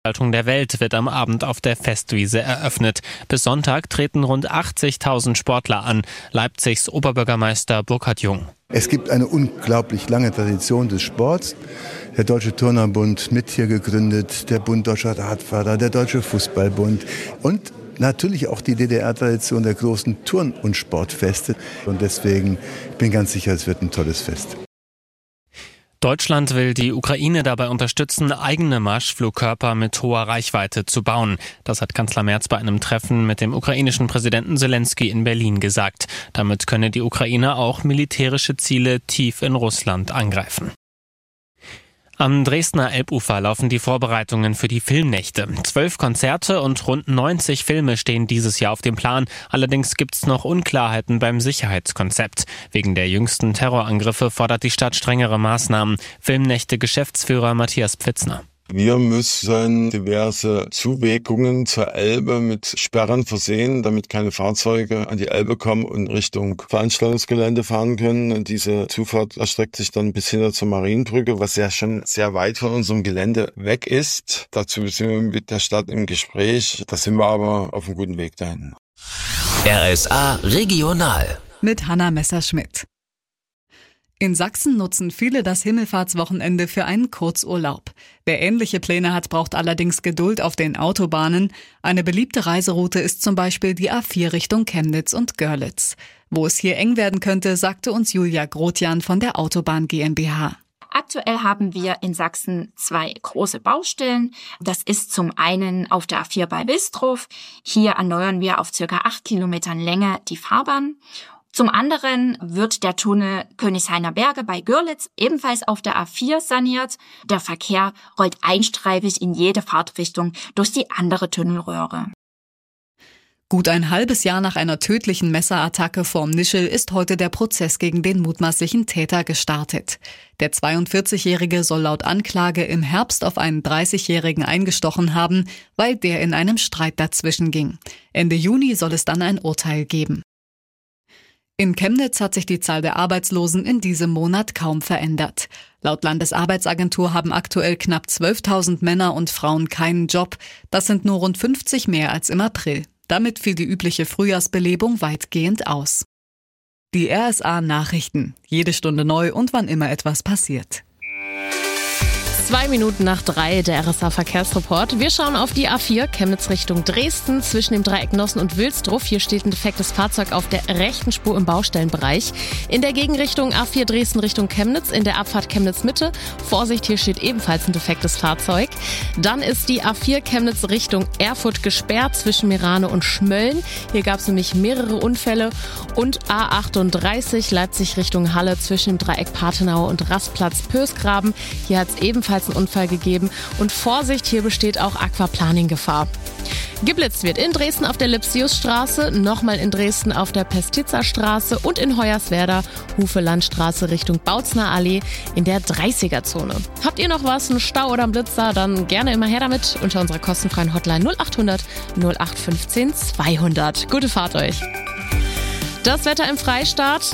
Der Welt wird am Abend auf der Festwiese eröffnet. Bis Sonntag treten rund 80.000 Sportler an. Leipzigs Oberbürgermeister Burkhard Jung. Es gibt eine unglaublich lange Tradition des Sports. Der Deutsche Turnerbund mit hier gegründet, der Bund Deutscher Radfahrer, der Deutsche Fußballbund und natürlich auch die DDR-Tradition der großen Turn- und Sportfeste. Und deswegen bin ich ganz sicher, es wird ein tolles Fest. Deutschland will die Ukraine dabei unterstützen, eigene Marschflugkörper mit hoher Reichweite zu bauen. Das hat Kanzler Merz bei einem Treffen mit dem ukrainischen Präsidenten Selenskyj in Berlin gesagt. Damit könne die Ukraine auch militärische Ziele tief in Russland angreifen. Am Dresdner Elbufer laufen die Vorbereitungen für die Filmnächte. 12 Konzerte und rund 90 Filme stehen dieses Jahr auf dem Plan. Allerdings gibt es noch Unklarheiten beim Sicherheitskonzept. Wegen der jüngsten Terrorangriffe fordert die Stadt strengere Maßnahmen. Filmnächte-Geschäftsführer Matthias Pfitzner. Wir müssen diverse Zuwegungen zur Elbe mit Sperren versehen, damit keine Fahrzeuge an die Elbe kommen und Richtung Veranstaltungsgelände fahren können. Und diese Zufahrt erstreckt sich dann bis hinter zur Marienbrücke, was ja schon sehr weit von unserem Gelände weg ist. Dazu sind wir mit der Stadt im Gespräch. Da sind wir aber auf einem guten Weg dahin. RSA Regional mit Hanna Messerschmidt. In Sachsen nutzen viele das Himmelfahrtswochenende für einen Kurzurlaub. Wer ähnliche Pläne hat, braucht allerdings Geduld auf den Autobahnen. Eine beliebte Reiseroute ist zum Beispiel die A4 Richtung Chemnitz und Görlitz. Wo es hier eng werden könnte, sagte uns Julia Grotjan von der Autobahn GmbH. Aktuell haben wir in Sachsen 2 große Baustellen. Das ist zum einen auf der A4 bei Wilsdruff. Hier erneuern wir auf ca. 8 Kilometern Länge die Fahrbahn. Zum anderen wird der Tunnel Königshainer Berge bei Görlitz ebenfalls auf der A4 saniert. Der Verkehr rollt einstreifig in jede Fahrtrichtung durch die andere Tunnelröhre. Gut ein halbes Jahr nach einer tödlichen Messerattacke vorm Nischel ist heute der Prozess gegen den mutmaßlichen Täter gestartet. Der 42-Jährige soll laut Anklage im Herbst auf einen 30-Jährigen eingestochen haben, weil der in einem Streit dazwischen ging. Ende Juni soll es dann ein Urteil geben. In Chemnitz hat sich die Zahl der Arbeitslosen in diesem Monat kaum verändert. Laut Landesarbeitsagentur haben aktuell knapp 12.000 Männer und Frauen keinen Job. Das sind nur rund 50 mehr als im April. Damit fiel die übliche Frühjahrsbelebung weitgehend aus. Die RSA Nachrichten. Jede Stunde neu und wann immer etwas passiert. 2 Minuten nach 3, der RSA Verkehrsreport. Wir schauen auf die A4 Chemnitz Richtung Dresden zwischen dem Dreieck Nossen und Wilsdruff. Hier steht ein defektes Fahrzeug auf der rechten Spur im Baustellenbereich. In der Gegenrichtung A4 Dresden Richtung Chemnitz in der Abfahrt Chemnitz Mitte. Vorsicht, hier steht ebenfalls ein defektes Fahrzeug. Dann ist die A4 Chemnitz Richtung Erfurt gesperrt zwischen Merane und Schmölln. Hier gab es nämlich mehrere Unfälle. Und A38 Leipzig Richtung Halle zwischen dem Dreieck Patenau und Rastplatz Pösgraben. Hier hat es ebenfalls einen Unfall gegeben. Und Vorsicht, hier besteht auch Aquaplaning-Gefahr. Geblitzt wird in Dresden auf der Lipsiusstraße, nochmal in Dresden auf der Pestizerstraße und in Hoyerswerda, Hufelandstraße Richtung Bautzner Allee in der 30er-Zone. Habt ihr noch was, einen Stau oder einen Blitzer, dann gerne immer her damit unter unserer kostenfreien Hotline 0800 0815 200. Gute Fahrt euch! Das Wetter im Freistaat,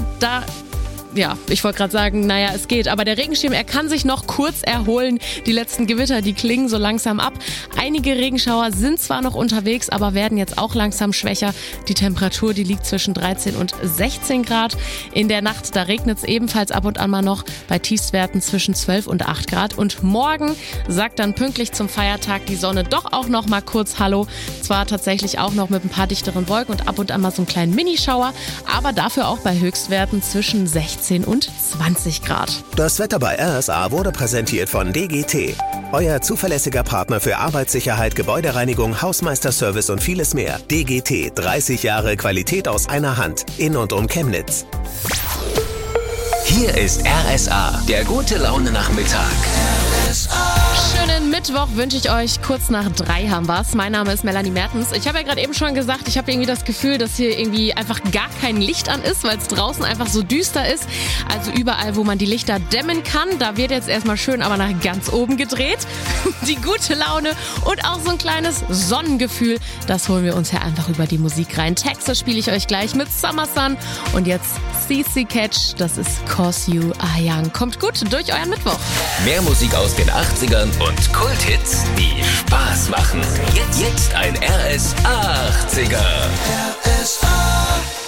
ich wollte gerade sagen, es geht. Aber der Regenschirm, er kann sich noch kurz erholen. Die letzten Gewitter, die klingen so langsam ab. Einige Regenschauer sind zwar noch unterwegs, aber werden jetzt auch langsam schwächer. Die Temperatur, die liegt zwischen 13 und 16 Grad. In der Nacht, da regnet es ebenfalls ab und an mal noch bei Tiefstwerten zwischen 12 und 8 Grad. Und morgen sagt dann pünktlich zum Feiertag die Sonne doch auch noch mal kurz Hallo. Zwar tatsächlich auch noch mit ein paar dichteren Wolken und ab und an mal so einen kleinen Minischauer, aber dafür auch bei Höchstwerten zwischen 16 und 20 Grad. Das Wetter bei RSA wurde präsentiert von DGT. Euer zuverlässiger Partner für Arbeitssicherheit, Gebäudereinigung, Hausmeisterservice und vieles mehr. DGT, 30 Jahre Qualität aus einer Hand. In und um Chemnitz. Hier ist RSA, der gute Laune-Nachmittag. Schönen Mittwoch wünsche ich euch. Kurz nach 3 haben wir's. Mein Name ist Melanie Mertens. Ich habe ja gerade eben schon gesagt, ich habe irgendwie das Gefühl, dass hier irgendwie einfach gar kein Licht an ist, weil es draußen einfach so düster ist. Also überall, wo man die Lichter dämmen kann, da wird jetzt erstmal schön aber nach ganz oben gedreht. Die gute Laune und auch so ein kleines Sonnengefühl, das holen wir uns ja einfach über die Musik rein. Texte spiele ich euch gleich mit Summer Sun und jetzt CC Catch, das ist 'Cause You Are Young. Kommt gut durch euren Mittwoch. Mehr Musik aus den 80ern und Kulthits, die Spaß machen. Jetzt ein RS 80er. RSA.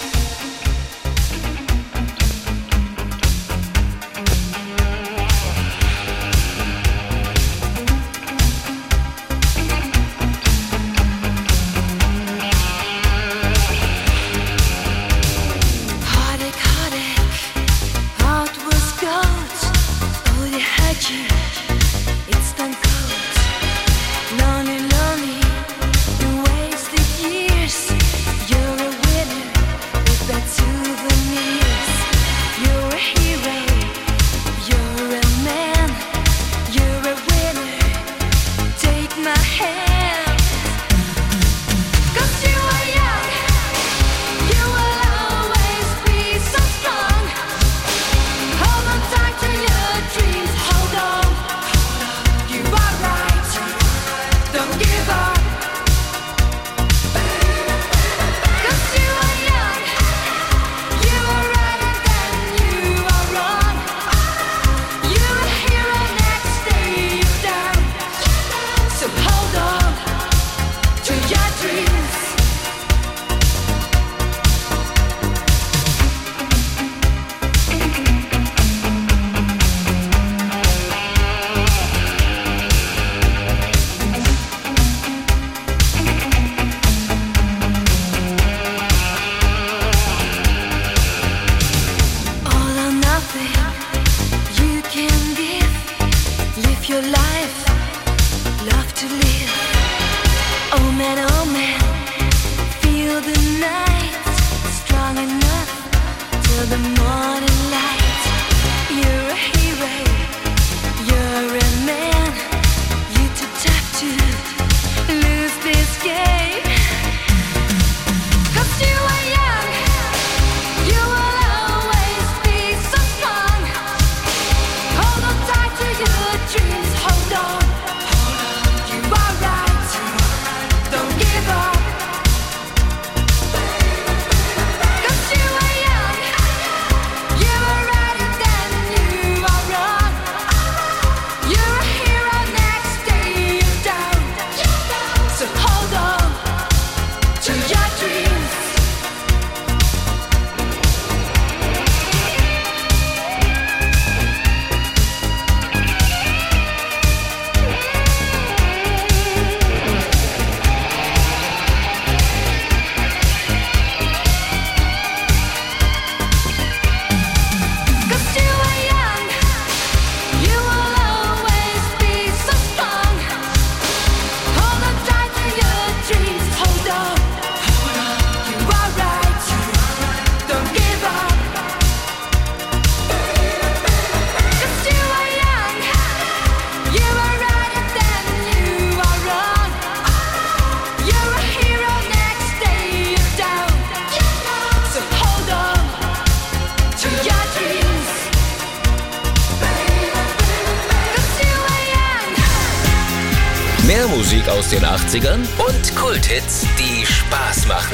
Mehr Musik aus den 80ern und Kulthits, die Spaß machen.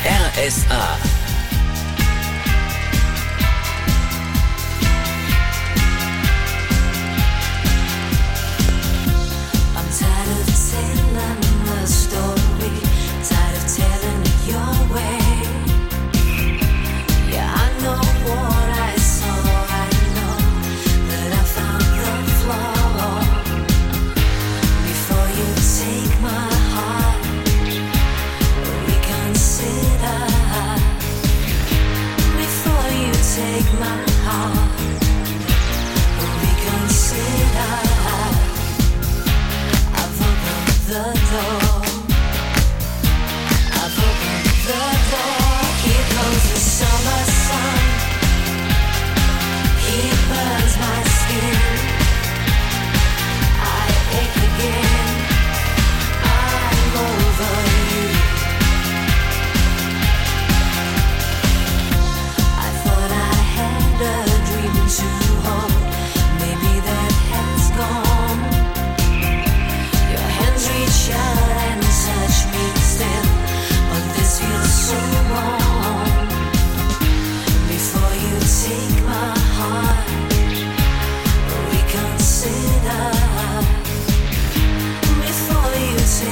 RSA. Maybe that has gone. Your hands reach out.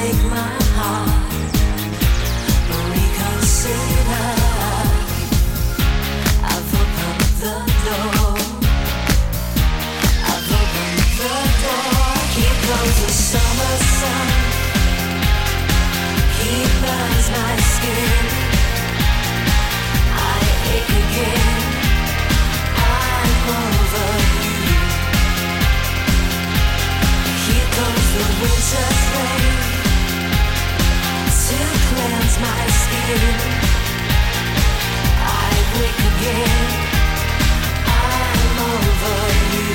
take my heart, reconsider. I've opened the door. I've opened the door. Here goes the summer sun. He burns my skin. I ache again. I'm over you. Here comes the winter's rain to cleanse my skin. I wake again. I'm over you.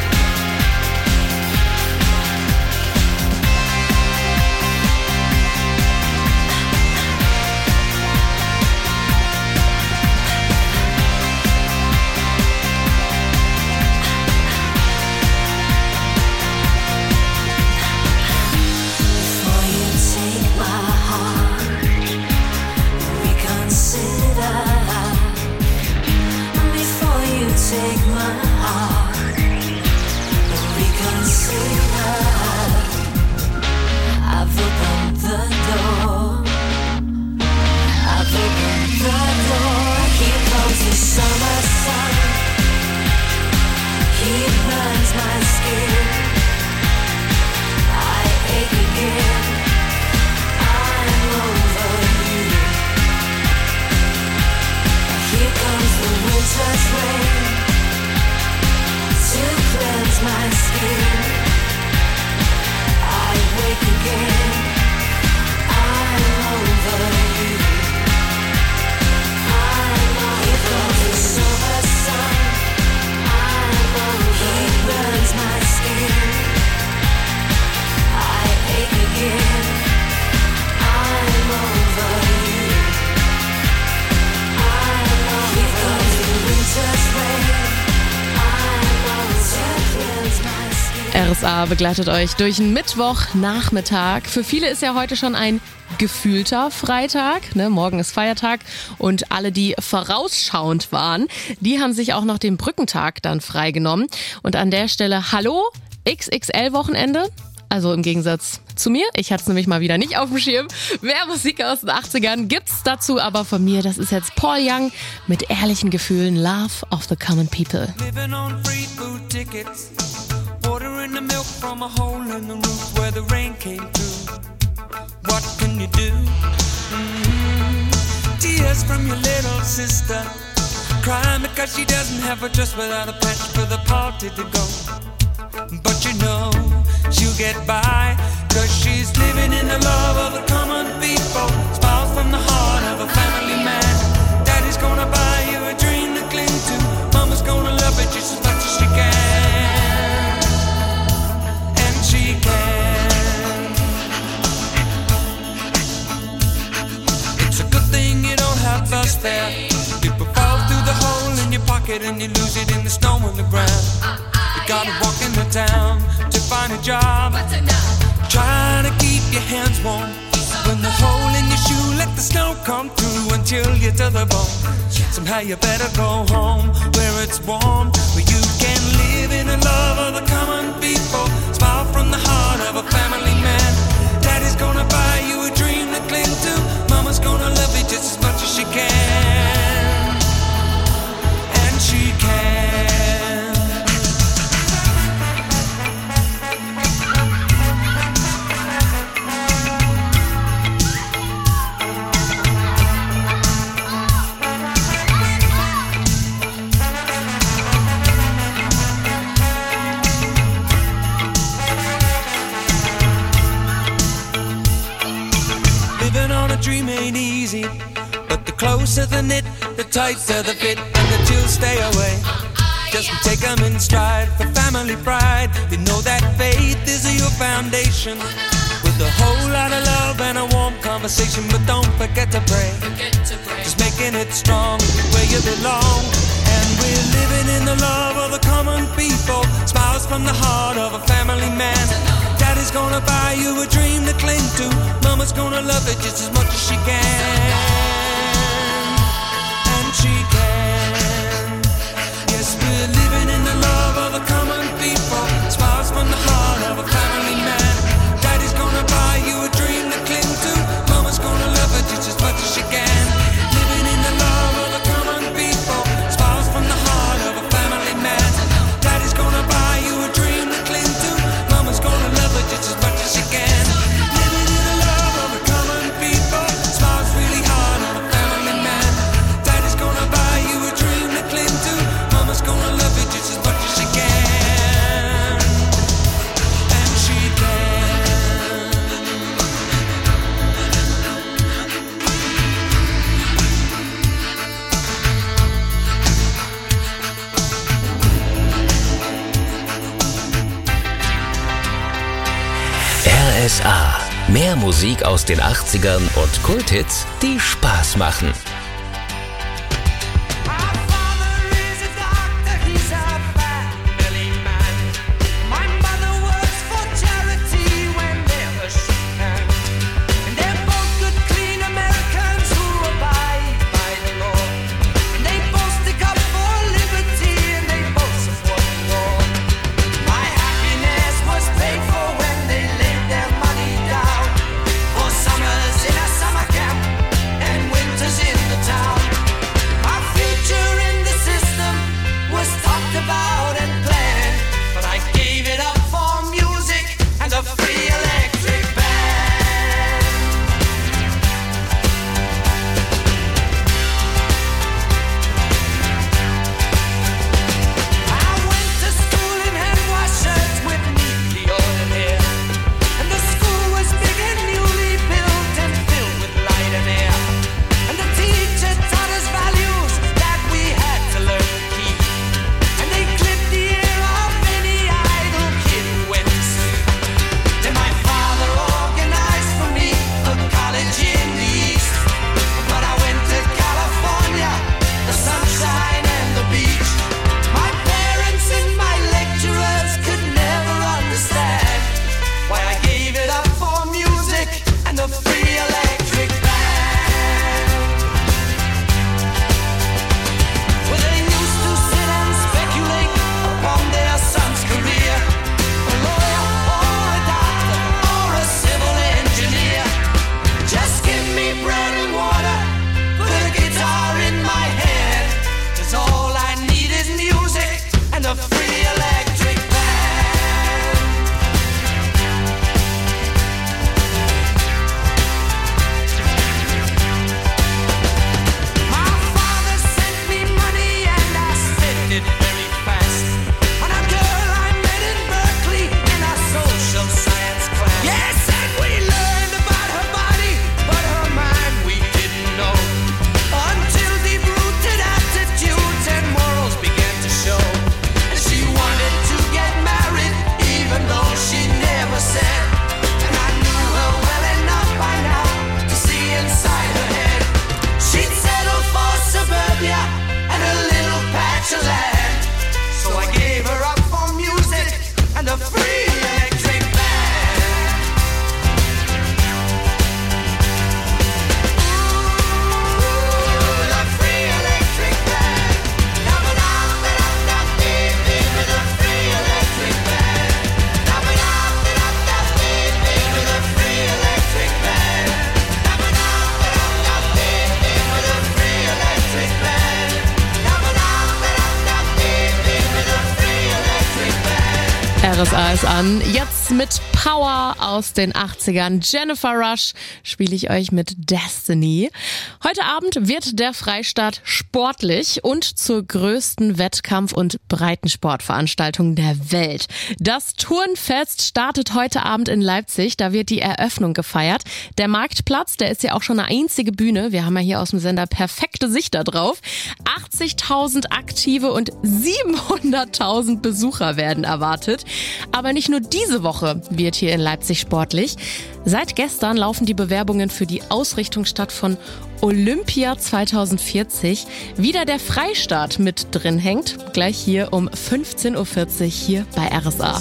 Take my heart, reconsider. I've opened the door. I've opened the door. Here comes the summer sun. He burns my skin. I ache again. I'm over you. Here comes the winter's rain to cleanse my skin. I wake again. I'm over you. I'm over. Here comes the summer sun. I'm over. He burns my skin. I ache again. I'm over you. I'm over. Here comes the winter's rain. RSA begleitet euch durch einen Mittwochnachmittag. Für viele ist ja heute schon ein gefühlter Freitag. Ne? Morgen ist Feiertag und alle, die vorausschauend waren, die haben sich auch noch den Brückentag dann freigenommen. Und an der Stelle, hallo, XXL-Wochenende. Also im Gegensatz zu mir. Ich hatte es nämlich mal wieder nicht auf dem Schirm. Mehr Musik aus den 80ern gibt's dazu, aber von mir, das ist jetzt Paul Young mit ehrlichen Gefühlen. Love of the Common People. Living on free food tickets. Ordering the milk from a hole in the roof where the rain came through. What can you do? Tears from your little sister. Crying because she doesn't have a dress without a patch for the party to go. But you know she'll get by, 'cause she's living in the love of the common people. Smiles from the heart of a family man. Daddy's gonna buy you a dream to cling to. Mama's gonna love it just as much as she can. And she can. It's a good thing you don't have us there. People fall through the hole in your pocket and you lose it in the snow on the ground. You gotta walk in the town to find a job. Try to keep your hands warm. When the hole in your shoe, let the snow come through until you're to the bone. Somehow you better go home where it's warm, where you can live in the love of the common people. Smile from the heart of a family man. Daddy's gonna buy you a dream to cling to. Mama's gonna love you just as much as she can. And she can. Dream ain't easy, but the closer the knit, the tighter the fit, and the chills stay away. Just take them in stride for family pride. You know that faith is your foundation, with a whole lot of love and a warm conversation. But don't forget to pray, just making it strong where you belong. And we're living in the love of the common people. Smiles from the heart of a family man. Daddy's gonna buy you a dream to cling to. Mama's gonna love it just as much as she can. And she can. Yes, we're living in the love of the common people. Smiles from the heart of a family man. Daddy's gonna buy you a dream to Musik aus den 80ern und Kulthits, die Spaß machen. RSA ist an. Jetzt mit Power aus den 80ern. Jennifer Rush spiele ich euch mit Destiny. Heute Abend wird der Freistaat sportlich und zur größten Wettkampf- und Breitensportveranstaltung der Welt. Das Turnfest startet heute Abend in Leipzig. Da wird die Eröffnung gefeiert. Der Marktplatz, der ist ja auch schon eine einzige Bühne. Wir haben ja hier aus dem Sender perfekte Sicht da drauf. 80.000 aktive und 700.000 Besucher werden erwartet. Aber nicht nur diese Woche wird hier in Leipzig sportlich. Seit gestern laufen die Bewerbungen für die Ausrichtungsstadt von Olympia 2040. Wieder der Freistaat mit drin hängt. Gleich hier um 15.40 Uhr hier bei RSA.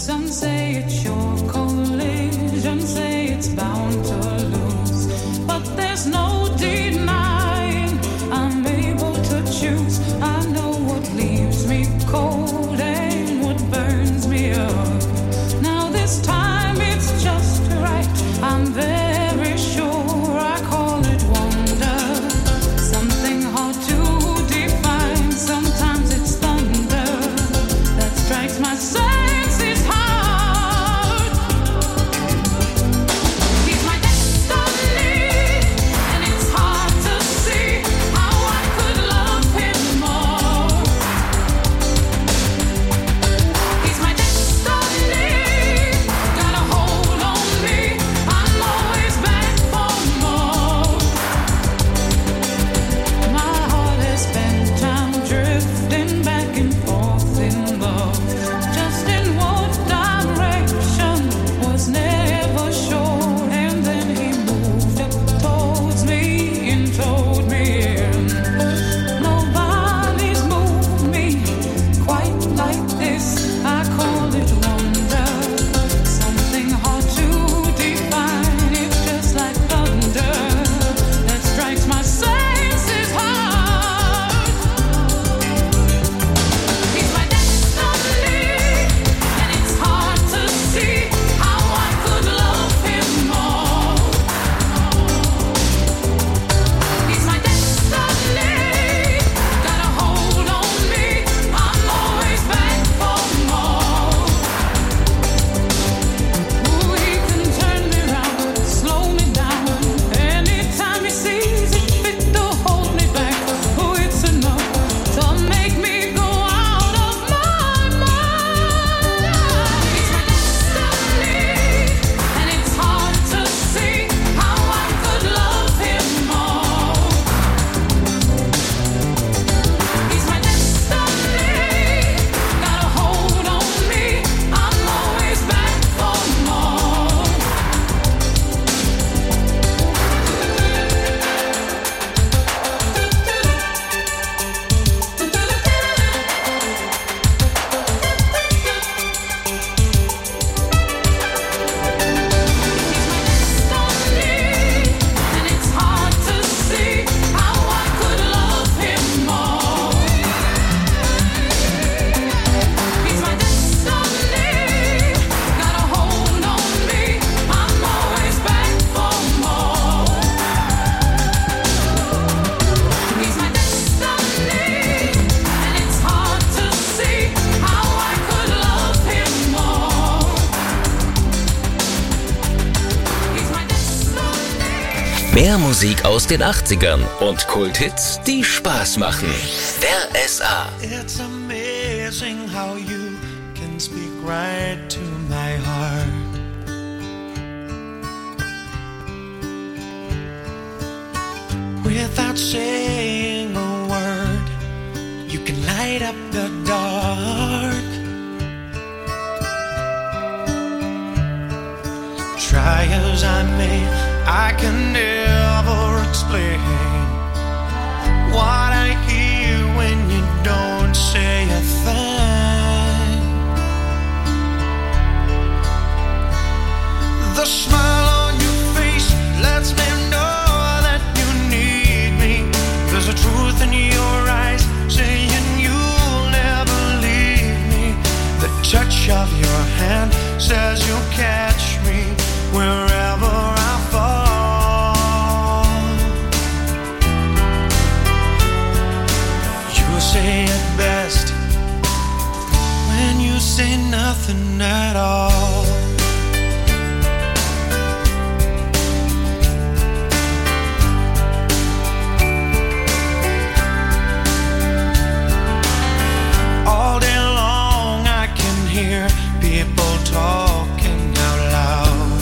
Mehr Musik aus den 80ern und Kulthits, die Spaß machen. RSA. It's amazing how you can speak right to my heart. Without saying a word, you can light up the dark. Try as I may, I can never explain what I hear when you don't say a thing. The smile on your face lets me know that you need me. There's a truth in your eyes saying you'll never leave me. The touch of your hand says you'll catch me wherever I fall. You say it best when you say nothing at all. All day long I can hear people talking out loud.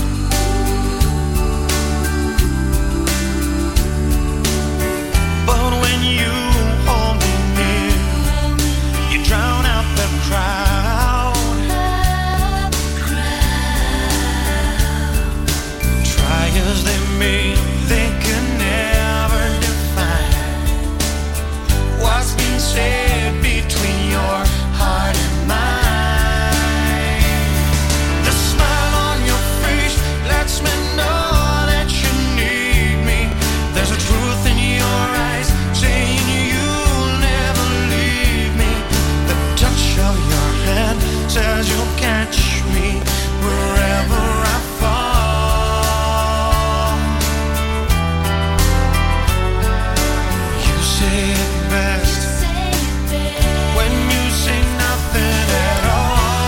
But when you hold me near, you drown out the crowd. Try as they may, they can never define what's been said between your heart and mine. The smile on your face lets me know that you need me. There's a truth in your eyes saying you'll never leave me. The touch of your hand says you'll catch me wherever I fall. You say it best when you say nothing at all.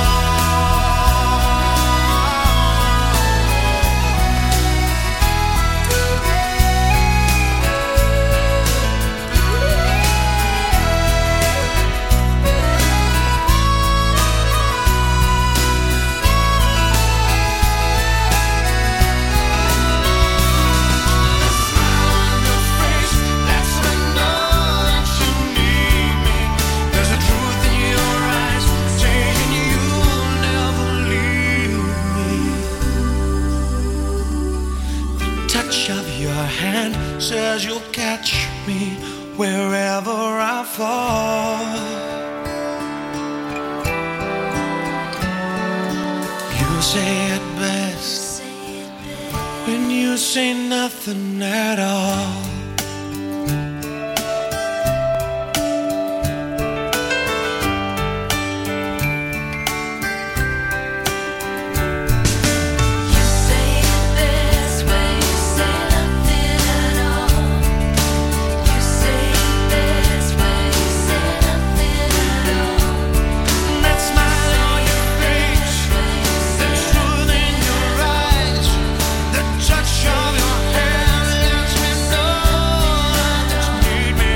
There's a truth in your eyes saying you'll never leave me. The touch of your hand says you'll catch me wherever I fall. You say it best when you say nothing at all. That smile on your face, the truth in your eyes, the touch of your hand lets me know that you need me.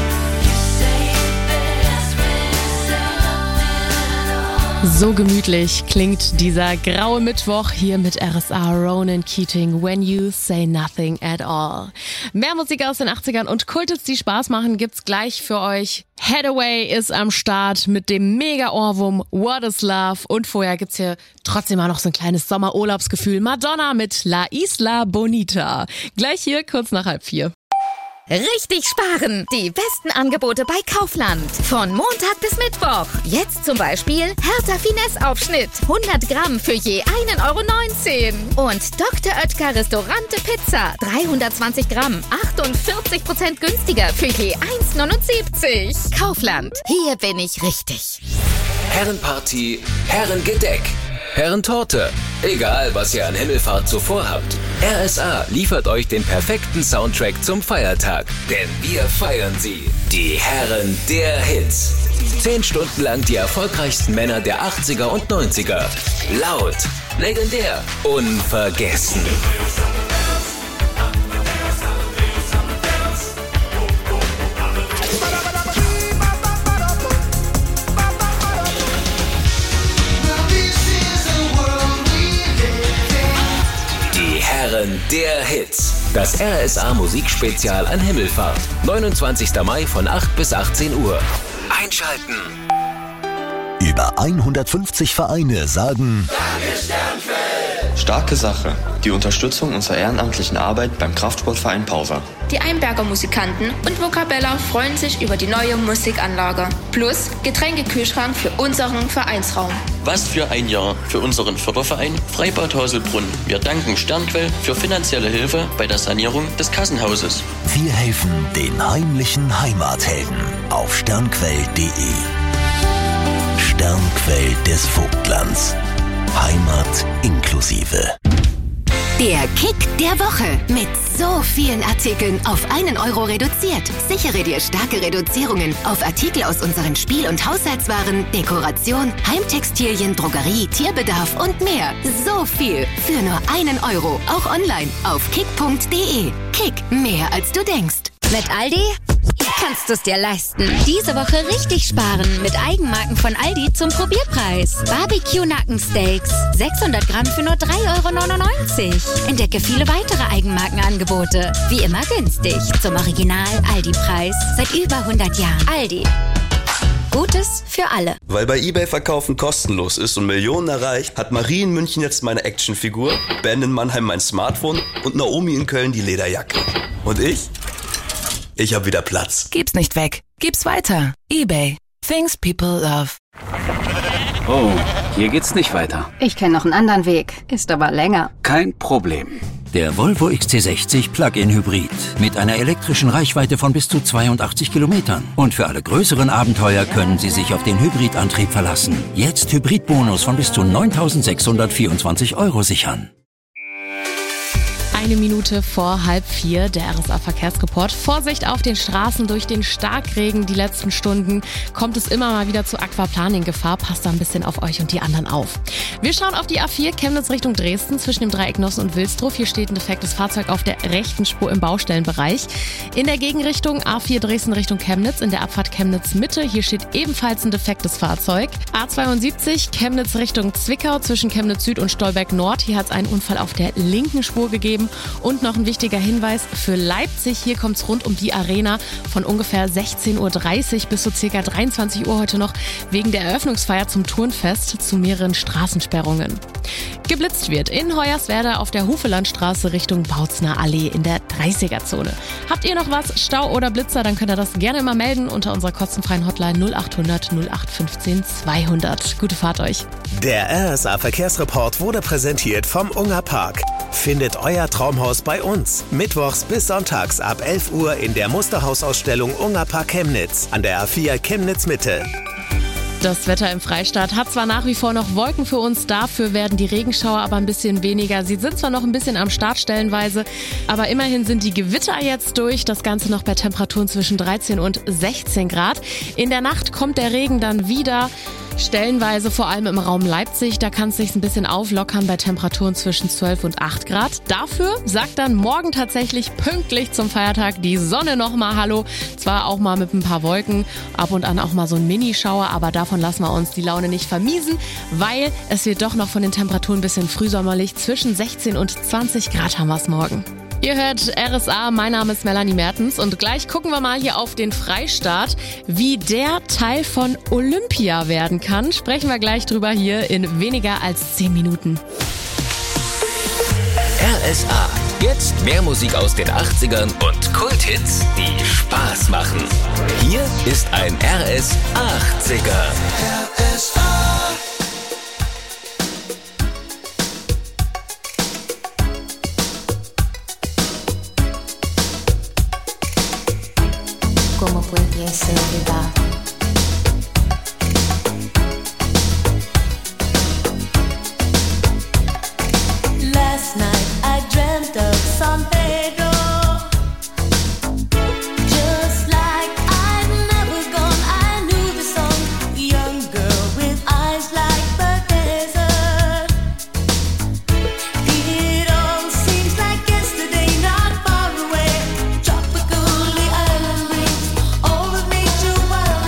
So gemütlich klingt dieser graue Mittwoch hier mit RSA. Ronan Keating, When You Say Nothing at All. Mehr Musik aus den 80ern und Kulthits, die Spaß machen, gibt's gleich für euch. Hathaway ist am Start mit dem Mega-Ohrwurm What is Love. Und vorher gibt's hier trotzdem mal noch so ein kleines Sommerurlaubsgefühl. Madonna mit La Isla Bonita. Gleich hier, kurz nach 3:30. Richtig sparen! Die besten Angebote bei Kaufland. Von Montag bis Mittwoch. Jetzt zum Beispiel Hertha Finesse-Aufschnitt. 100 Gramm für je 1,19 €. Und Dr. Oetker Restaurante Pizza. 320 Gramm. 48% günstiger für je 1,79 €. Kaufland. Hier bin ich richtig. Herrenparty, Herrengedeck, Herrentorte. Egal, was ihr an Himmelfahrt so vorhabt. RSA liefert euch den perfekten Soundtrack zum Feiertag. Denn wir feiern sie. Die Herren der Hits. 10 Stunden lang die erfolgreichsten Männer der 80er und 90er. Laut, legendär, unvergessen. Der Hits. Das RSA Musikspezial an Himmelfahrt. 29. Mai von 8 bis 18 Uhr. Einschalten. Über 150 Vereine sagen: Starke Sache. Die Unterstützung unserer ehrenamtlichen Arbeit beim Kraftsportverein Pausa. Die Einberger Musikanten und Vocabella freuen sich über die neue Musikanlage. Plus Getränkekühlschrank für unseren Vereinsraum. Was für ein Jahr für unseren Förderverein Freibad Haselbrunn. Wir danken Sternquell für finanzielle Hilfe bei der Sanierung des Kassenhauses. Wir helfen den heimlichen Heimathelden auf sternquell.de. Sternquell des Vogtlands. Heimat inklusive. Der Kick der Woche. Mit so vielen Artikeln auf 1 Euro reduziert. Sichere dir starke Reduzierungen auf Artikel aus unseren Spiel- und Haushaltswaren, Dekoration, Heimtextilien, Drogerie, Tierbedarf und mehr. So viel für nur 1 Euro. Auch online auf kick.de. Kick, mehr als du denkst. Mit Aldi kannst du es dir leisten. Diese Woche richtig sparen mit Eigenmarken von Aldi zum Probierpreis. Barbecue-Nackensteaks, 600 Gramm für nur 3,99 €. Entdecke viele weitere Eigenmarkenangebote. Wie immer günstig. Zum Original-Aldi-Preis. Seit über 100 Jahren. Aldi. Gutes für alle. Weil bei eBay-Verkaufen kostenlos ist und Millionen erreicht, hat Marie in München jetzt meine Actionfigur, Ben in Mannheim mein Smartphone und Naomi in Köln die Lederjacke. Und ich hab wieder Platz. Gib's nicht weg. Gib's weiter. eBay. Things people love. Oh, hier geht's nicht weiter. Ich kenne noch einen anderen Weg. Ist aber länger. Kein Problem. Der Volvo XC60 Plug-in Hybrid mit einer elektrischen Reichweite von bis zu 82 Kilometern. Und für alle größeren Abenteuer können Sie sich auf den Hybridantrieb verlassen. Jetzt Hybridbonus von bis zu 9.624 € sichern. 1 Minute vor 3:30, der RSA-Verkehrsreport. Vorsicht auf den Straßen durch den Starkregen die letzten Stunden. Kommt es immer mal wieder zu Aquaplaning-Gefahr. Passt da ein bisschen auf euch und die anderen auf. Wir schauen auf die A4 Chemnitz Richtung Dresden zwischen dem Dreieck Nossen und Wilsdruff. Hier steht ein defektes Fahrzeug auf der rechten Spur im Baustellenbereich. In der Gegenrichtung A4 Dresden Richtung Chemnitz in der Abfahrt Chemnitz Mitte. Hier steht ebenfalls ein defektes Fahrzeug. A72 Chemnitz Richtung Zwickau zwischen Chemnitz Süd und Stolberg Nord. Hier hat es einen Unfall auf der linken Spur gegeben. Und noch ein wichtiger Hinweis für Leipzig. Hier kommt es rund um die Arena von ungefähr 16:30 Uhr bis so circa 23 Uhr heute noch wegen der Eröffnungsfeier zum Turnfest zu mehreren Straßensperrungen. Geblitzt wird in Hoyerswerda auf der Hufelandstraße Richtung Bautzner Allee in der 30er-Zone. Habt ihr noch was, Stau oder Blitzer, dann könnt ihr das gerne immer melden unter unserer kostenfreien Hotline 0800 0815 200. Gute Fahrt euch. Der RSA-Verkehrsreport wurde präsentiert vom Unger Park. Findet euer Traumhaus bei uns. Mittwochs bis sonntags ab 11 Uhr in der Musterhausausstellung Unger Park Chemnitz an der A4 Chemnitz Mitte. Das Wetter im Freistaat hat zwar nach wie vor noch Wolken für uns, dafür werden die Regenschauer aber ein bisschen weniger. Sie sind zwar noch ein bisschen am Start stellenweise, aber immerhin sind die Gewitter jetzt durch. Das Ganze noch bei Temperaturen zwischen 13 und 16 Grad. In der Nacht kommt der Regen dann wieder. Stellenweise vor allem im Raum Leipzig, da kann es sich ein bisschen auflockern bei Temperaturen zwischen 12 und 8 Grad. Dafür sagt dann morgen tatsächlich pünktlich zum Feiertag die Sonne nochmal Hallo. Zwar auch mal mit ein paar Wolken, ab und an auch mal so ein Minischauer, aber davon lassen wir uns die Laune nicht vermiesen, weil es wird doch noch von den Temperaturen ein bisschen frühsommerlich. Zwischen 16 und 20 Grad haben wir es morgen. Ihr hört RSA, mein Name ist Melanie Mertens und gleich gucken wir mal hier auf den Freistaat, wie der Teil von Olympia werden kann. Sprechen wir gleich drüber hier in weniger als 10 Minuten. RSA, jetzt mehr Musik aus den 80ern und Kulthits, die Spaß machen. Hier ist ein RS 80er. RSA. ¿Cómo pudiese olvidar? Last night I dreamt of San Pedro. Just like I'd never gone, I knew the song. Young girl with eyes like the desert. It all seems like yesterday, not far away. Tropical island breeze, all of nature wild.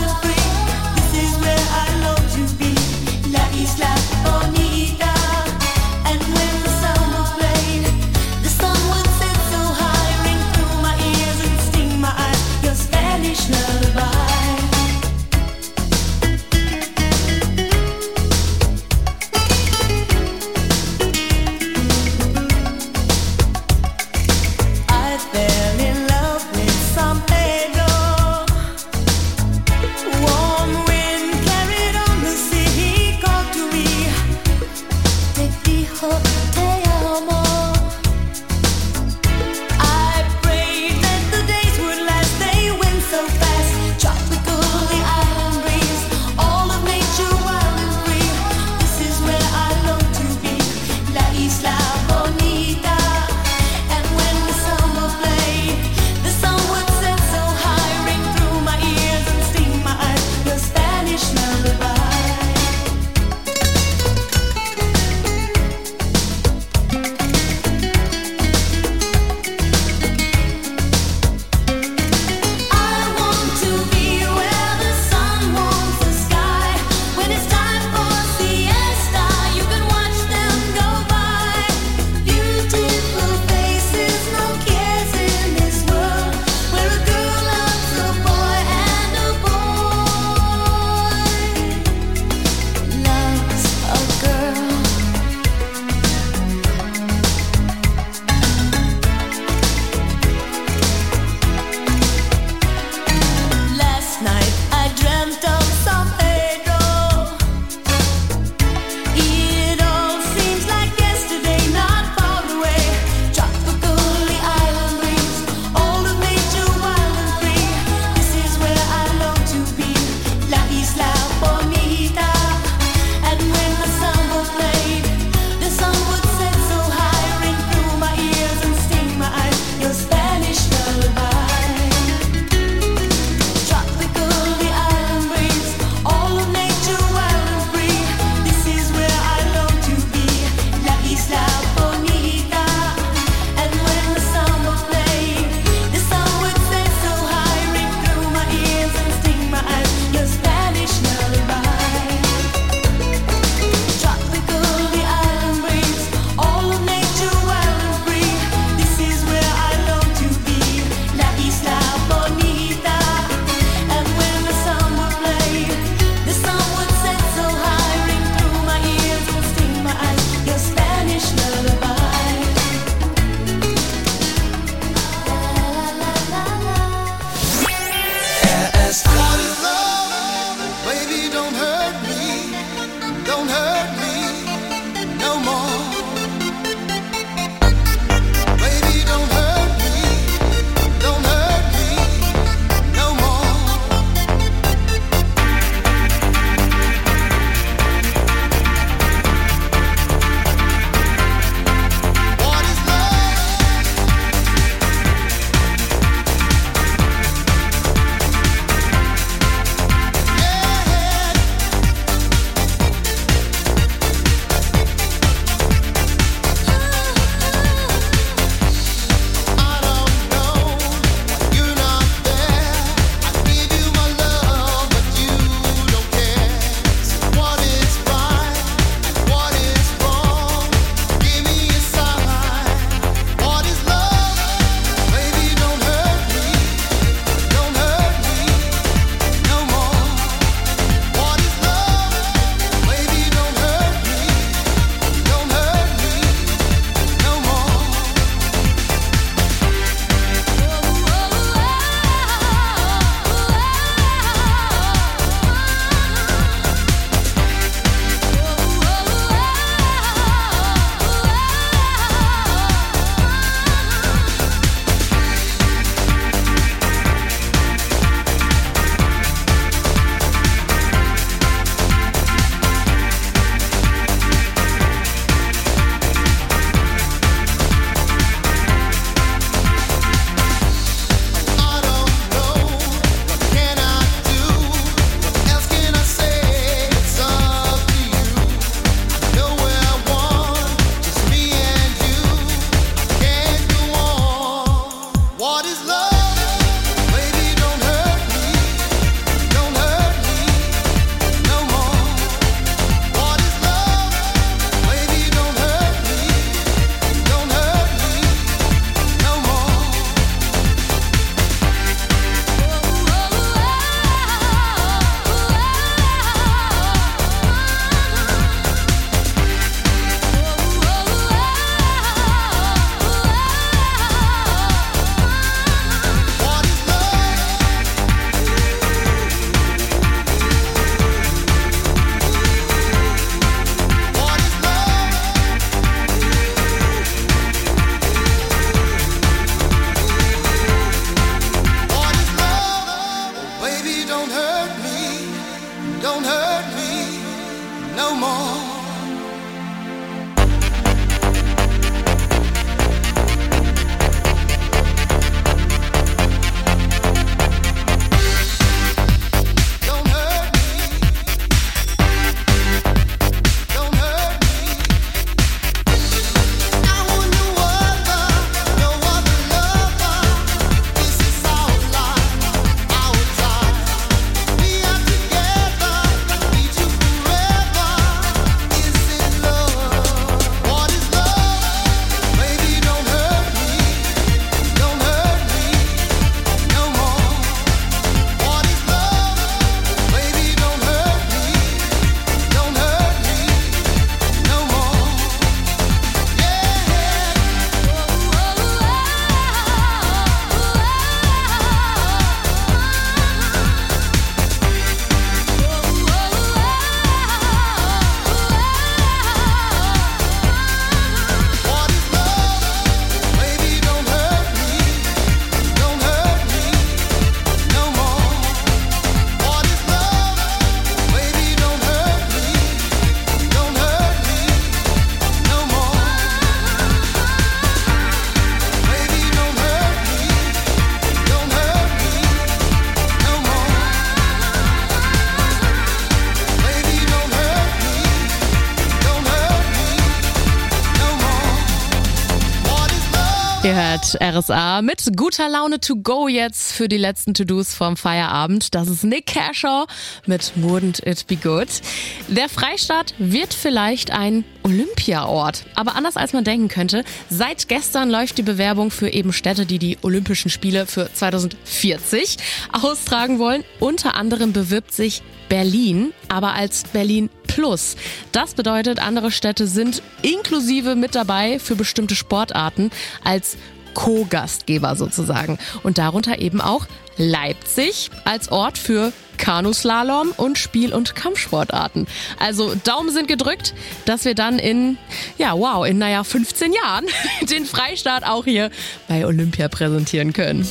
hört RSA mit guter Laune to go jetzt für die letzten To-Dos vorm Feierabend. Das ist Nick Kershaw mit Wouldn't It Be Good. Der Freistaat wird vielleicht ein Olympiaort. Aber anders als man denken könnte, seit gestern läuft die Bewerbung für eben Städte, die die Olympischen Spiele für 2040 austragen wollen. Unter anderem bewirbt sich Berlin, aber als Berlin Plus. Das bedeutet, andere Städte sind inklusive mit dabei für bestimmte Sportarten als Co-Gastgeber sozusagen. Und darunter eben auch Leipzig als Ort für Kanuslalom und Spiel- und Kampfsportarten. Also Daumen sind gedrückt, dass wir dann in 15 Jahren den Freistaat auch hier bei Olympia präsentieren können.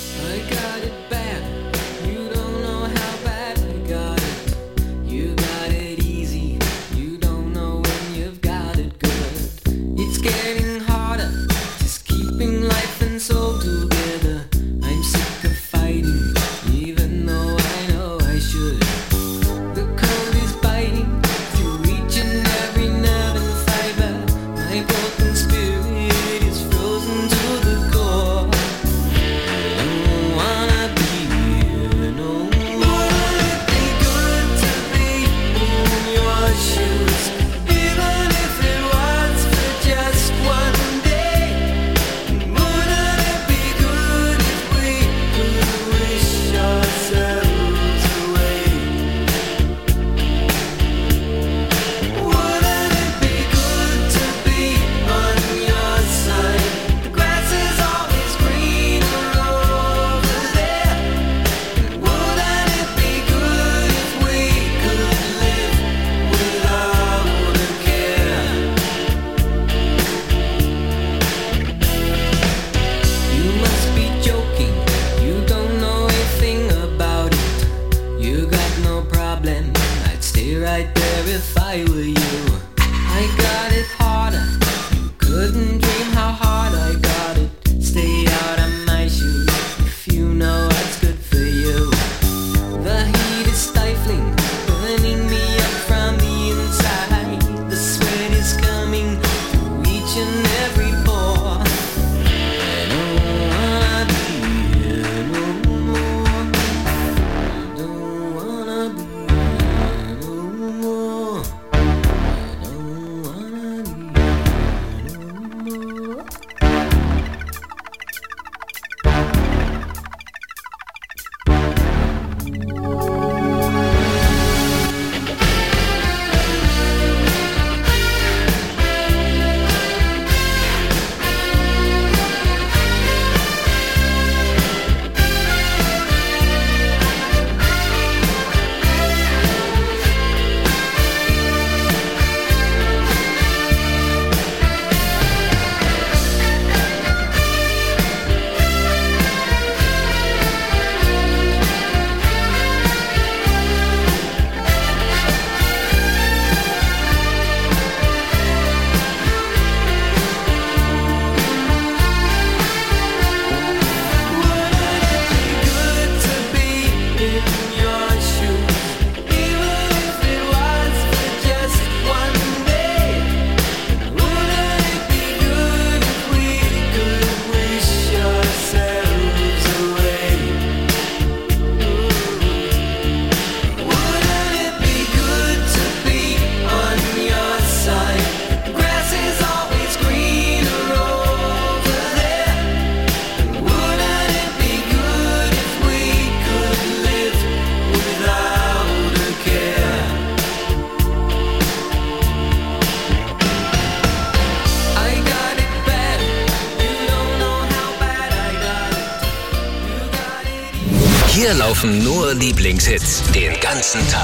Hier laufen nur Lieblingshits den ganzen Tag.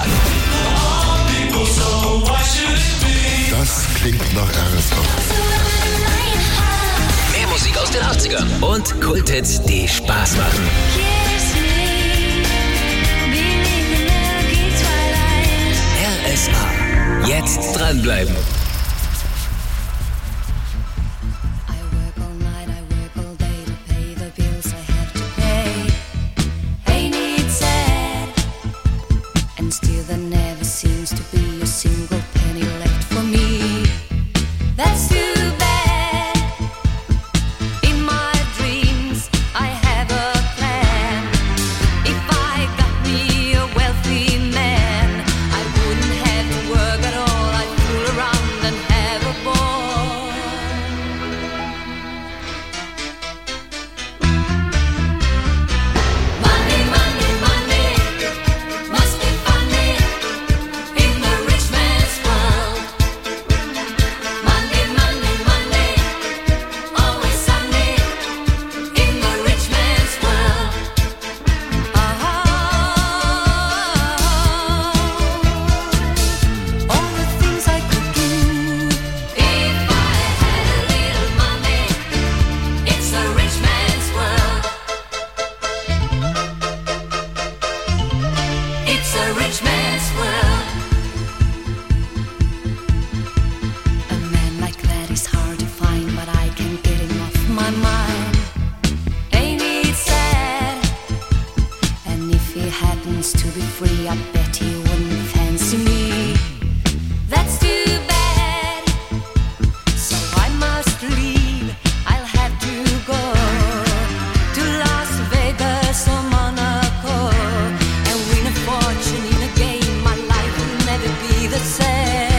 Das klingt nach RSA. Mehr Musik aus den 80ern und Kulthits, die Spaß machen. RSA. Jetzt dranbleiben. That's too bad. In my dream free, I bet he wouldn't fancy me. That's too bad, so I must leave. I'll have to go to Las Vegas or Monaco and win a fortune in a game. My life will never be the same.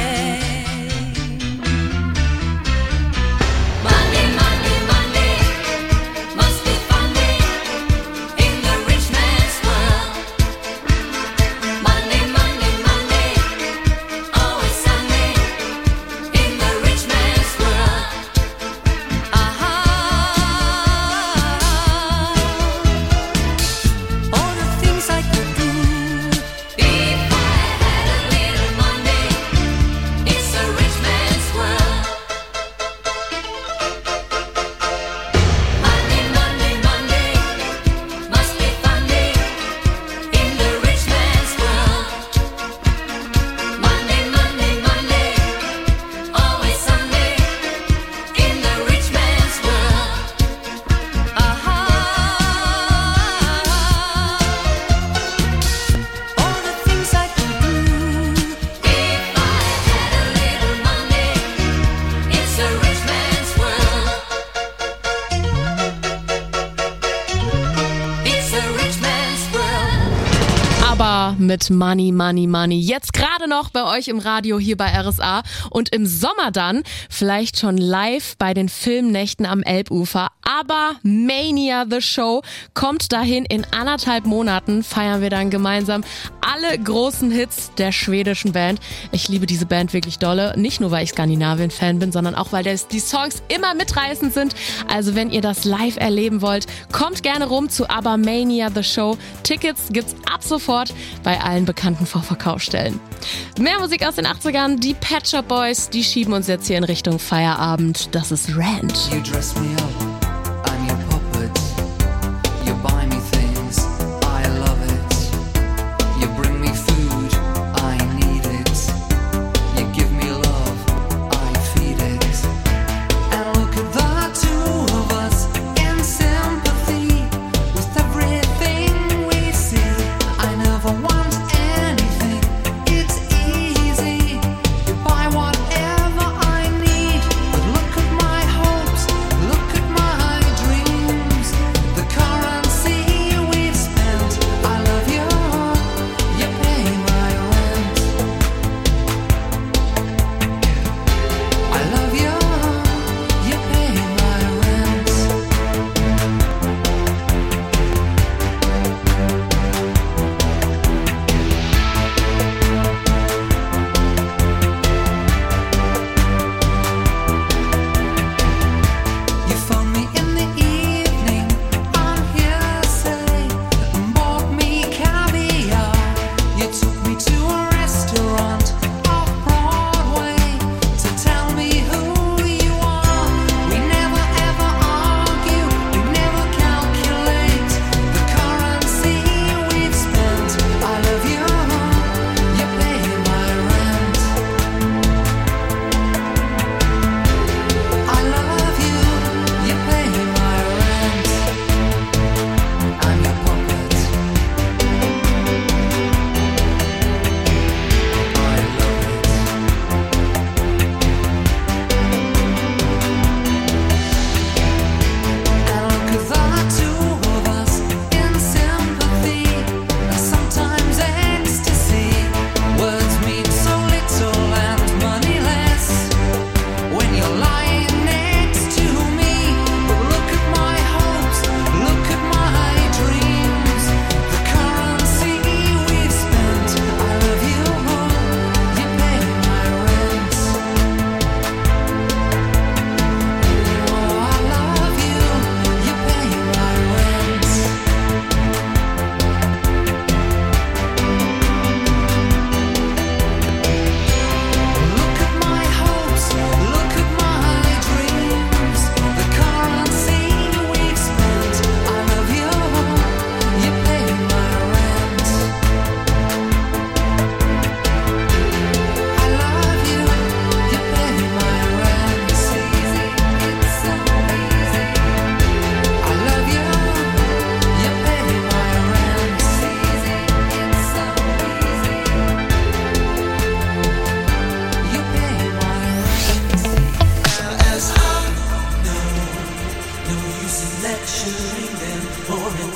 Mit Money, Money, Money. Jetzt gerade noch bei euch im Radio hier bei RSA und im Sommer dann vielleicht schon live bei den Filmnächten am Elbufer. Aber Mania The Show kommt dahin. In 1,5 Monaten feiern wir dann gemeinsam alle großen Hits der schwedischen Band. Ich liebe diese Band wirklich dolle. Nicht nur, weil ich Skandinavien-Fan bin, sondern auch, weil die Songs immer mitreißend sind. Also wenn ihr das live erleben wollt, kommt gerne rum zu Aber Mania The Show. Tickets gibt's ab sofort bei allen bekannten Vorverkaufsstellen. Mehr Musik aus den 80ern. Die Pet Shop Boys, die schieben uns jetzt hier in Richtung Feierabend. Das ist Rant. You dress me up, I'm your puppet. You buy me things, I love it. You bring me food, I need it. You give me love, I feed it. And look at the two of us in sympathy with everything we see. I never want anything, it's easy. You buy whatever I need. But look at my hopes, look at my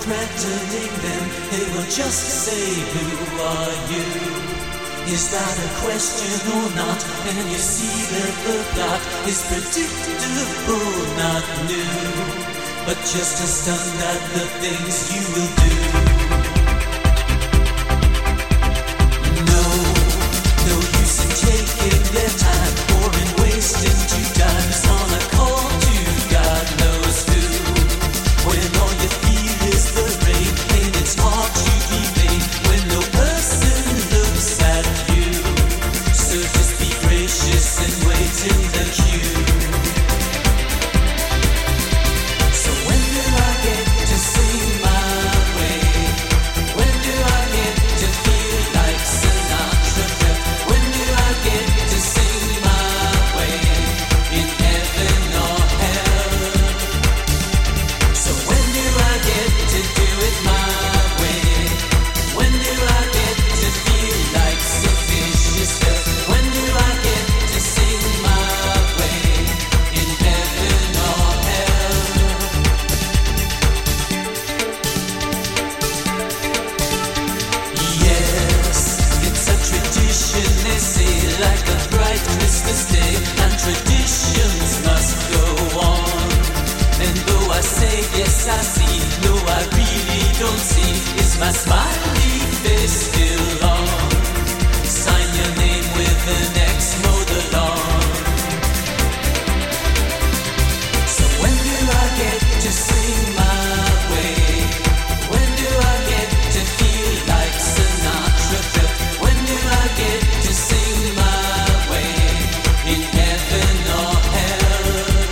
threatening them, they will just say, who are you? Is that a question or not? And you see that the plot is predictable, not new, but just a stunt at the things you will do. No use in taking their time or in wasting 2 times on a call to God knows who. When all you feel is the rain and it's hard to be vain when no person looks at you. So just be gracious and wait in the queue. So when do I get to sing my way? When do I get to feel like Sinatra? When do I get to sing my way in heaven or hell? So when do I get to do it my way? When do I get to feel like Sid Vicious? When do I get to sing my way in heaven or hell? Yes, it's a tradition, they say, like a bright Christmas day, and traditions must go on. And though I say yes I see, no I really don't see, is my smiley face still on? Sign your name with an X, mow the lawn. So when do I get to sing my way? When do I get to feel like Sinatra? When do I get to sing my way in heaven or hell?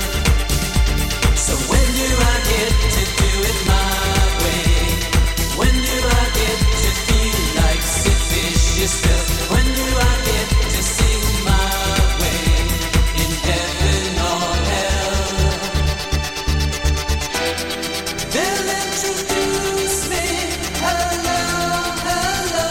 So when do I get to do it my way? When do I get to feel like Sid Vicious? When do I get to sing my way in heaven or hell? They'll introduce me, hello, hello.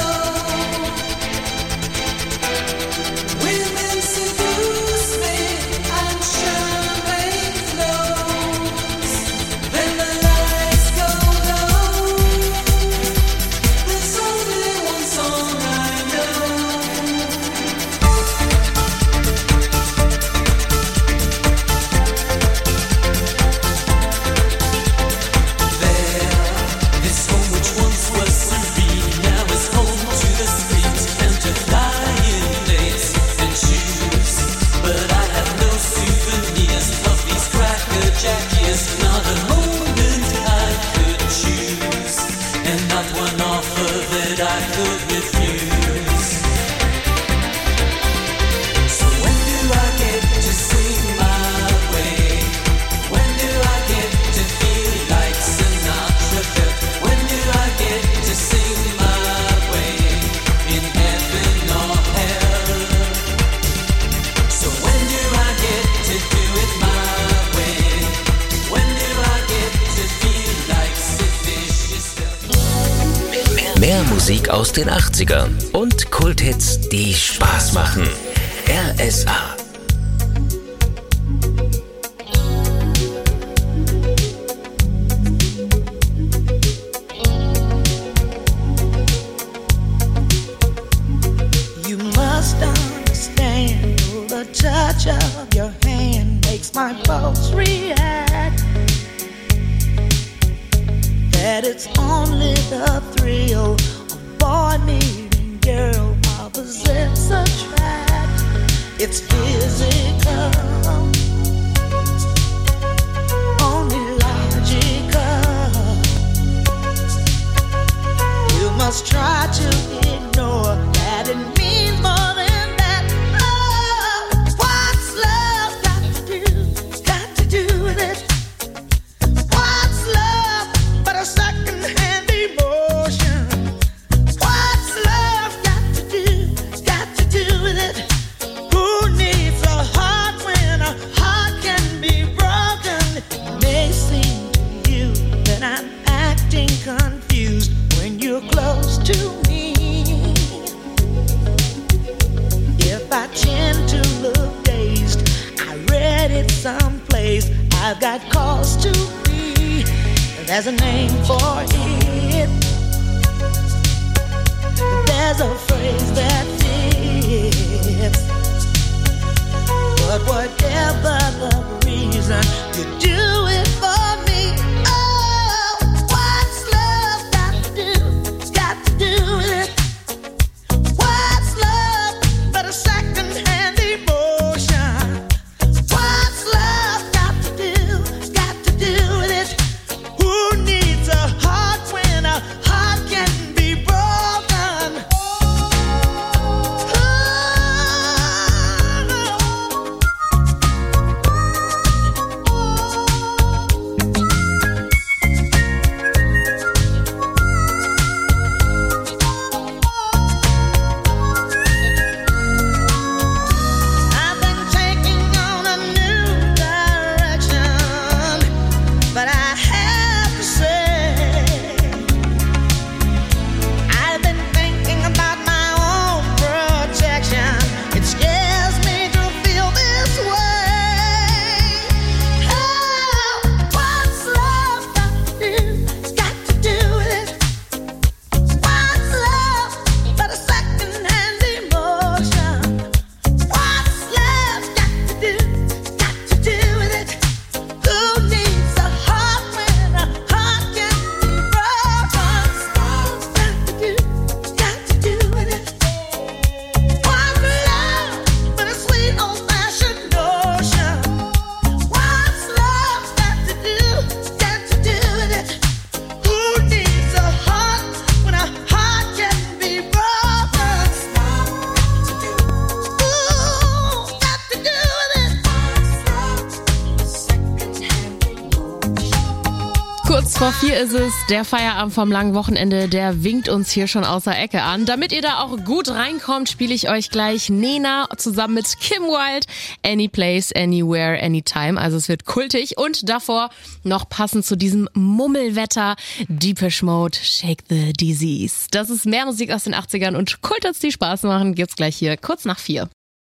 Women seduce me and champagne flows. Then the lights go low. There's only one song I know. This home which once was serene now is home to the street and to flying planes and shoes. But I have no souvenirs of these crackerjack years, not a moment I could choose, and not one offer that I could refuse. So when do I get to sing my way? When do I get to feel like Sinatra? When do I get to sing my way in heaven or hell? So when do I get to do it my way? When do I get to feel like Sid Vicious? Mehr Musik aus den 80ern und Kulthits, die Spaß machen. RSA. You must understand, the touch of your hand makes my pulse react. That it's only the thrill of boy meeting girl opposites attract. It's physical, only logical. You must try to ignore that it means more than that. Oh, what's love got to do? Got to do with it. What's love but a second-hand emotion? What's love got to do? Got to do with it. Who needs a heart when a heart can be broken? It may seem to you that I'm acting confused when you're close to me. If I tend to look dazed, I read it someplace. I've got cause to be. There's a name for it. There's a phrase that fits. But whatever the reason, you do it for me. Oh, what's love got to do? Got to do with it. What's love but a second-hand emotion? What's love got to do? Got to do with it. Who needs a heart when a heart can be broken? I've been taking on a new direction, but I have to say, I've been thinking about my own protection. It scares me to feel this way. Oh, what's love got to do? Got to do with it. What's love but a second-hand emotion? What's love got to do? Got to do with it. Who needs a heart when a heart can be broken? What's got to do? Got to do with it. What's love but a sweet old-fashioned notion? What's love got to do? Got to do with it. Who needs a heart when a heart can be broken? Ooh, got to do with it. Kurz vor 4 ist es, der Feierabend vom langen Wochenende, der winkt uns hier schon aus der Ecke an. Damit ihr da auch gut reinkommt, spiele ich euch gleich Nena zusammen mit Kim Wilde, Any Place, Anywhere, Anytime. Also es wird kultig und davor noch passend zu diesem Mummelwetter Depeche Mode, Shake the Disease. Das ist mehr Musik aus den 80ern und Kulters, die Spaß machen, gibt's gleich hier kurz nach 4.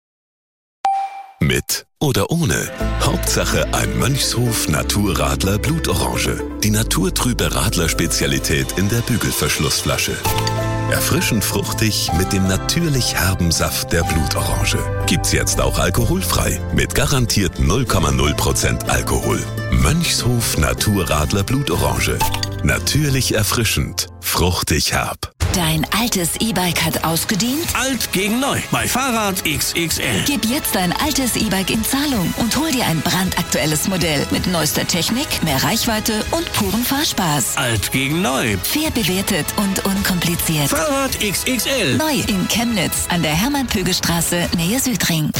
Mit oder ohne. Hauptsache ein Mönchshof Naturradler Blutorange. Die naturtrübe Radler-Spezialität in der Bügelverschlussflasche. Erfrischend fruchtig mit dem natürlich herben Saft der Blutorange. Gibt's jetzt auch alkoholfrei. Mit garantiert 0,0% Alkohol. Mönchshof Naturradler Blutorange. Natürlich erfrischend. Fruchtig herb. Dein altes E-Bike hat ausgedient? Alt gegen neu. Bei Fahrrad XXL. Gib jetzt dein altes E-Bike in Zahlung und hol dir ein brandaktuelles Modell mit neuester Technik, mehr Reichweite und puren Fahrspaß. Alt gegen neu. Fair bewertet und unkompliziert. Fahrrad XXL. Neu in Chemnitz an der Hermann-Pöge-Straße, Nähe Südring.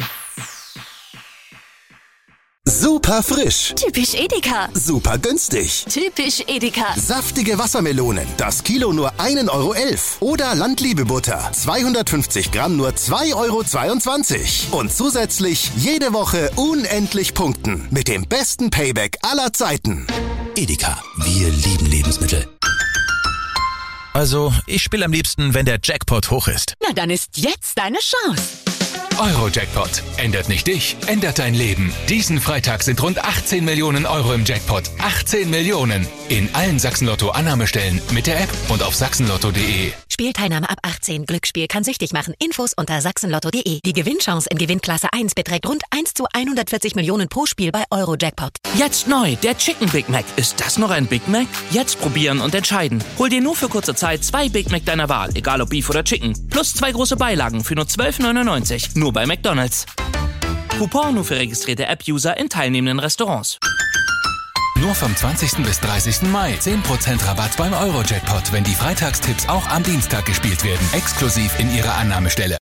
Super frisch. Typisch Edeka. Super günstig. Typisch Edeka. Saftige Wassermelonen. Das Kilo nur 1,11 Euro. Oder Landliebe-Butter. 250 Gramm nur 2,22 Euro. Und zusätzlich jede Woche unendlich punkten. Mit dem besten Payback aller Zeiten. Edeka. Wir lieben Lebensmittel. Also, ich spiele am liebsten, wenn der Jackpot hoch ist. Na, dann ist jetzt deine Chance. Eurojackpot. Ändert nicht dich, ändert dein Leben. Diesen Freitag sind rund 18 Millionen Euro im Jackpot. 18 Millionen. In allen Sachsen-Lotto-Annahmestellen, mit der App und auf sachsenlotto.de. Spielteilnahme ab 18. Glücksspiel kann süchtig machen. Infos unter sachsenlotto.de. Die Gewinnchance in Gewinnklasse 1 beträgt rund 1 zu 140 Millionen pro Spiel bei Eurojackpot. Jetzt neu, der Chicken Big Mac. Ist das noch ein Big Mac? Jetzt probieren und entscheiden. Hol dir nur für kurze Zeit 2 Big Mac deiner Wahl, egal ob Beef oder Chicken. Plus 2 große Beilagen für nur 12,99. Nur bei McDonald's. Coupon nur für registrierte App-User in teilnehmenden Restaurants. Nur vom 20. bis 30. Mai 10% Rabatt beim Eurojackpot, wenn die Freitagstipps auch am Dienstag gespielt werden. Exklusiv in ihrer Annahmestelle.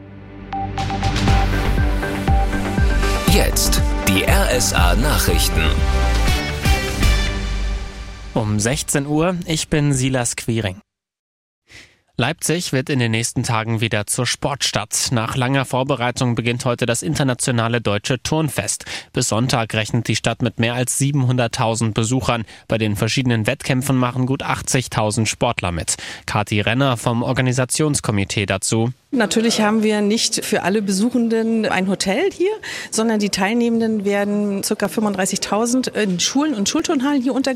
Jetzt die RSA Nachrichten. Um 16 Uhr, ich bin Silas Quiring. Leipzig wird in den nächsten Tagen wieder zur Sportstadt. Nach langer Vorbereitung beginnt heute das internationale Deutsche Turnfest. Bis Sonntag rechnet die Stadt mit mehr als 700.000 Besuchern. Bei den verschiedenen Wettkämpfen machen gut 80.000 Sportler mit. Kathi Renner vom Organisationskomitee dazu. Natürlich haben wir nicht für alle Besuchenden ein Hotel hier, sondern die Teilnehmenden werden ca. 35.000 in Schulen und Schulturnhallen hier untergebracht.